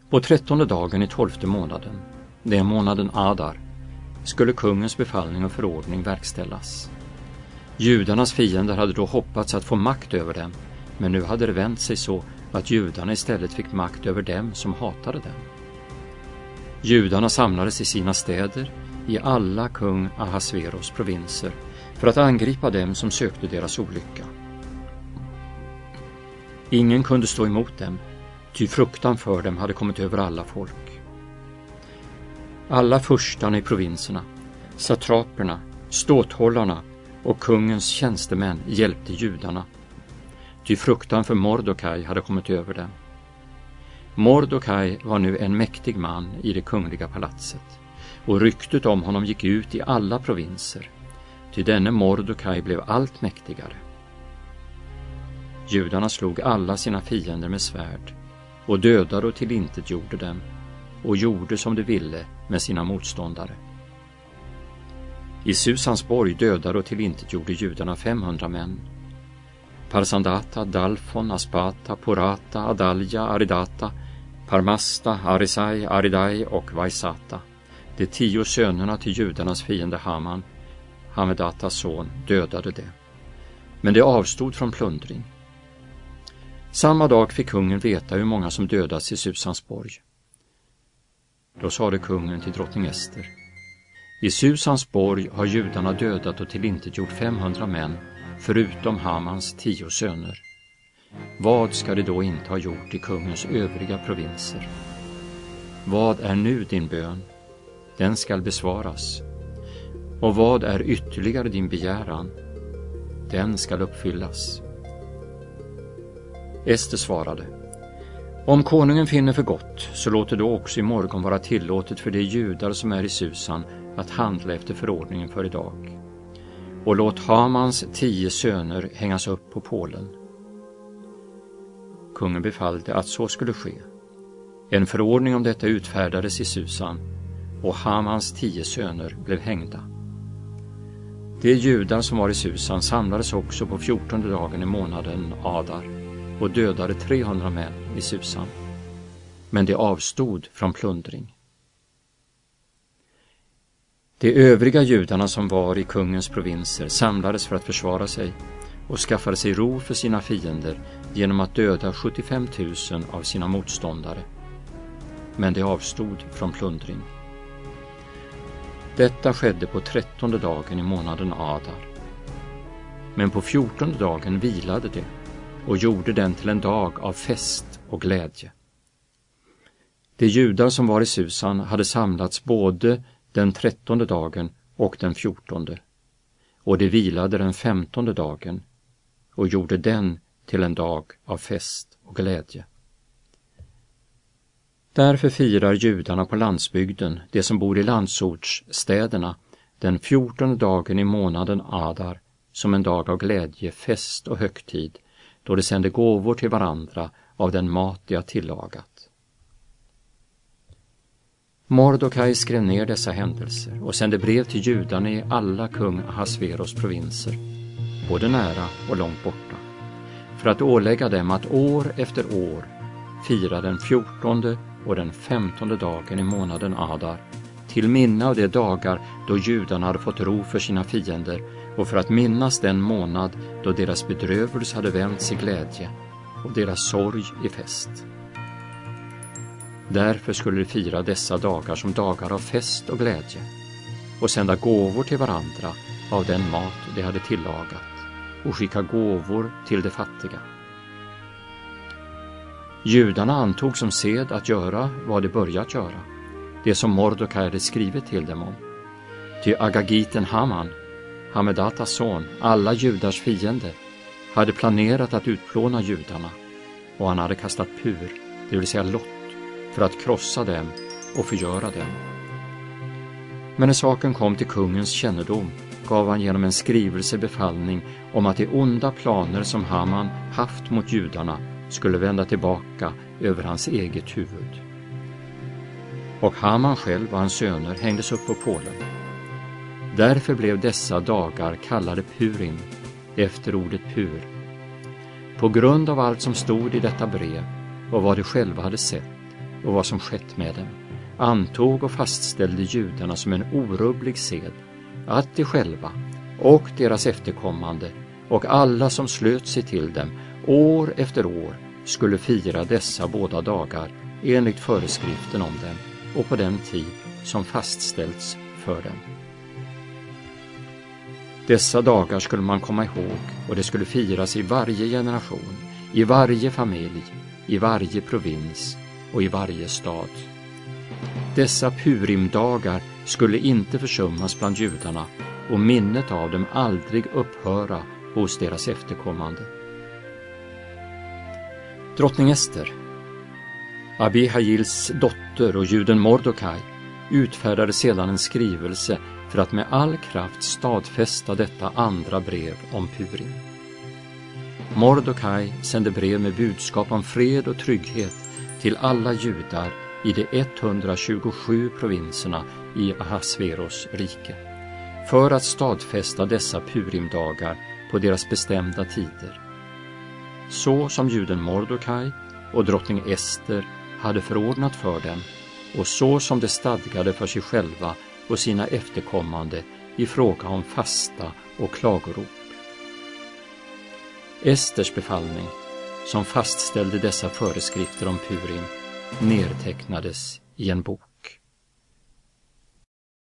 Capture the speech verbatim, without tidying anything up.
På trettonde dagen i tolfte månaden, det är månaden Adar, skulle kungens befallning och förordning verkställas. Judarnas fiender hade då hoppats att få makt över dem, men nu hade det vänt sig så att judarna istället fick makt över dem som hatade dem. Judarna samlades i sina städer, i alla kung Ahasveros provinser, för att angripa dem som sökte deras olycka. Ingen kunde stå emot dem, ty fruktan för dem hade kommit över alla folk. Alla furstarna i provinserna, satraperna, ståthållarna och kungens tjänstemän hjälpte judarna, ty fruktan för Mordokaj hade kommit över dem. Mordokaj var nu en mäktig man i det kungliga palatset, och ryktet om honom gick ut i alla provinser, ty denne Mordokaj blev allt mäktigare. Judarna slog alla sina fiender med svärd och dödade och tillintetgjorde dem och gjorde som de ville med sina motståndare. I Susans borg dödade och tillintetgjorde judarna femhundra män. Parsandata, Dalfon, Aspata, Porata, Adalja, Aridata, Parmasta, Arisai, Aridai och Vaisata, de tio sönerna till judarnas fiende Haman, Hamedatas son, dödade det. Men det avstod från plundring. Samma dag fick kungen veta hur många som dödats i Susans borg. Då sade kungen till drottning Ester: i Susans borg har judarna dödat och tillintetgjort femhundra män, förutom Hamans tio söner. Vad ska de då inte ha gjort i kungens övriga provinser? Vad är nu din bön? Den skall besvaras. Och vad är ytterligare din begäran? Den skall uppfyllas. Ester svarade: om konungen finner för gott, så låter då också i morgon vara tillåtet för de judar som är i Susan att handla efter förordningen för idag. Och låt Hamans tio söner hängas upp på pålen. Kungen befallde att så skulle ske. En förordning om detta utfärdades i Susan, och Hamans tio söner blev hängda. De judar som var i Susan samlades också på fjortonde dagen i månaden Adar och dödade trehundra män i Susan. Men de avstod från plundring. De övriga judarna som var i kungens provinser samlades för att försvara sig och skaffade sig ro för sina fiender genom att döda sjuttiofem tusen av sina motståndare. Men de avstod från plundring. Detta skedde på trettonde dagen i månaden Adar. Men på fjortonde dagen vilade de och gjorde den till en dag av fest och glädje. De judar som var i Susan hade samlats både den trettonde dagen och den fjortonde, och de vilade den femtonde dagen och gjorde den till en dag av fest och glädje. Därför firar judarna på landsbygden, de som bor i landsortsstäderna, den fjortonde dagen i månaden Adar som en dag av glädje, fest och högtid, då de sände gåvor till varandra av den mat de har tillagat. Mordokaj skrev ner dessa händelser och sände brev till judarna i alla kung Ahasveros provinser, både nära och långt borta, för att ålägga dem att år efter år fira den fjortonde och den femtonde dagen i månaden Adar, till minne av de dagar då judarna hade fått ro för sina fiender, och för att minnas den månad då deras bedrövelse hade vänts i glädje och deras sorg i fest. Därför skulle de fira dessa dagar som dagar av fest och glädje och sända gåvor till varandra av den mat de hade tillagat och skicka gåvor till de fattiga. Judarna antog som sed att göra vad de börjat göra, det som Mordokaj hade skrivit till dem om. Ty Agagiten Haman, Hamedatas son, alla judars fiende, hade planerat att utplåna judarna, och han hade kastat pur, det vill säga lott, för att krossa dem och förgöra dem. Men när saken kom till kungens kännedom gav han genom en skrivelse befallning om att de onda planer som Haman haft mot judarna skulle vända tillbaka över hans eget huvud. Och Haman själv och hans söner hängdes upp på pålen. Därför blev dessa dagar kallade Purim, efter ordet pur. På grund av allt som stod i detta brev och vad de själva hade sett och vad som skett med dem, antog och fastställde judarna som en orubblig sed att de själva och deras efterkommande och alla som slöt sig till dem år efter år skulle fira dessa båda dagar enligt föreskriften om dem och på den tid som fastställts för dem. Dessa dagar skulle man komma ihåg, och det skulle firas i varje generation, i varje familj, i varje provins och i varje stad. Dessa Purimdagar skulle inte försummas bland judarna och minnet av dem aldrig upphöra hos deras efterkommande. Drottning Ester, Abihails dotter och juden Mordokaj, utfärdade sedan en skrivelse för att med all kraft stadfästa detta andra brev om Purim. Mordokaj sände brev med budskap om fred och trygghet till alla judar i de etthundratjugosju provinserna i Ahasveros rike, för att stadfästa dessa Purimdagar på deras bestämda tider, så som juden Mordokaj och drottning Ester hade förordnat för dem, och så som de stadgade för sig själva och sina efterkommande i fråga om fasta och klagorop. Esters befallning, som fastställde dessa föreskrifter om Purim, nedtecknades i en bok.